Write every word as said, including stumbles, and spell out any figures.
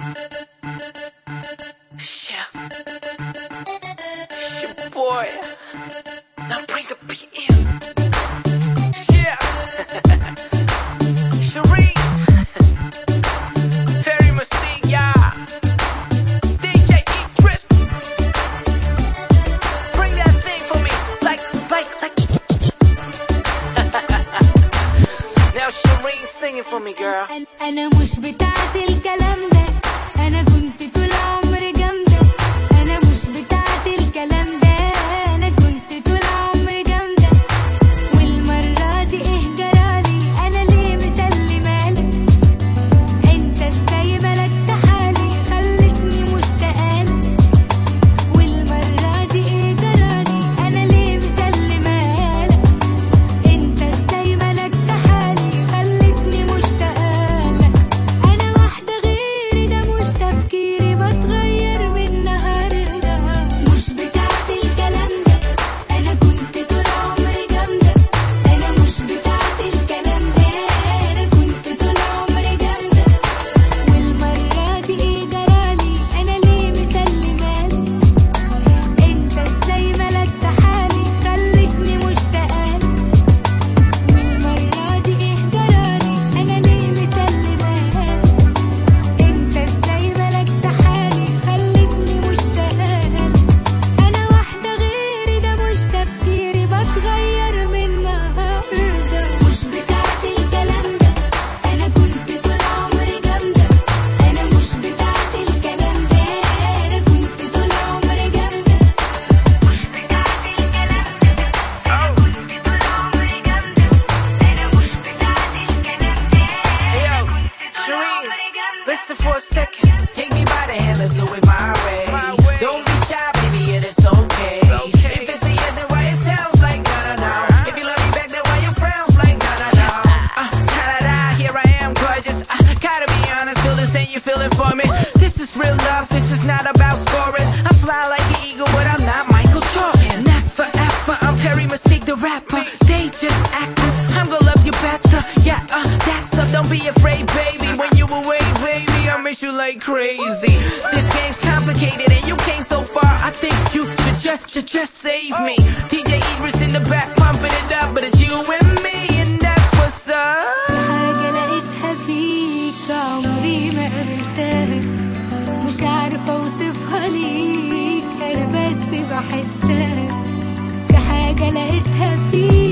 Yeah. It's your boy. Now bring the beat in. Yeah. Sheree. Perry Mystique, yeah. D J Idris. Bring that thing for me. Like, like, like. Now Sheree, sing it for me, girl. أنا مش بتاعت الكلام ده، أنا كنت طول عمري جامدة. أنا مش بتاعت الكلام ده، أنا كنت طول عمري جامدة. والمرة دي إيه جرالي؟ أنا ليه مسلمالك؟ أنت إزاي ملكت حالي خلتني مشتاقالك؟ والمرة دي إيه جرالي؟ أنا ليه مسلمالك؟ أنت إزاي ملكت حالي خلتني مشتاقالك؟ أنا واحدة غيري، ده مش تفكيري، بتغير بالنهاردة. مش بتاعت الكلام ده، أنا كنت طول عمري جامدة. أنا مش بتاعت الكلام ده، أنا كنت طول عمري جامدة. والمرة دي إيه جرالي؟ أنا ليه مسلمالك؟ أنت إزاي ملكت حالي خلتني مشتاقالك؟ والمرة دي إيه جرالي؟ أنا ليه مسلمالك؟ أنت إزاي ملكت حالي خلتني مشتاقالك؟ أنا واحدة غيري، ده مش تفكيري، بتغير من النهاردة. مش بتاعت الكلام ده، أنا كنت طول عمري جامدة. أنا مش بتاعت الكلام ده، أنا كنت طول عمري جامدة. مش بتاعت الكلام ده، أنا كنت طول عمري جامدة. أنا مش بتاعت الكلام ده، Hey, yo, أنا كنت طول Sheree, عمري جامدة. listen for a second. Take me by the hand, let's do it my way. Don't be shy, baby, it is okay. If it's a yes, then why it sounds like na-na-na. If you love me back, then why you frowns like na-na-na. Uh, ta-da-da, here I am, gorgeous. Uh, gotta be honest, feel the same you feeling for me. This is real love, this is not about scoring. I fly like an eagle, but I'm not Michael Jordan. Never ever, I'm Perry Mystique, the rapper. They just actors, I'm gonna love you better. Yeah, uh, that's up, don't be afraid, baby. When you away, baby, I miss you like crazy. This game's complicated and you came so far. I think you should just, just, just save me. D J Idris in the back, pumping it up, but it's you and me, and that's what's up. في حاجة لقيتها فيك عمري ما قابلتها، مش عارفة اوصفها ليك، أنا بس بحسها. في حاجة لقيتها فيك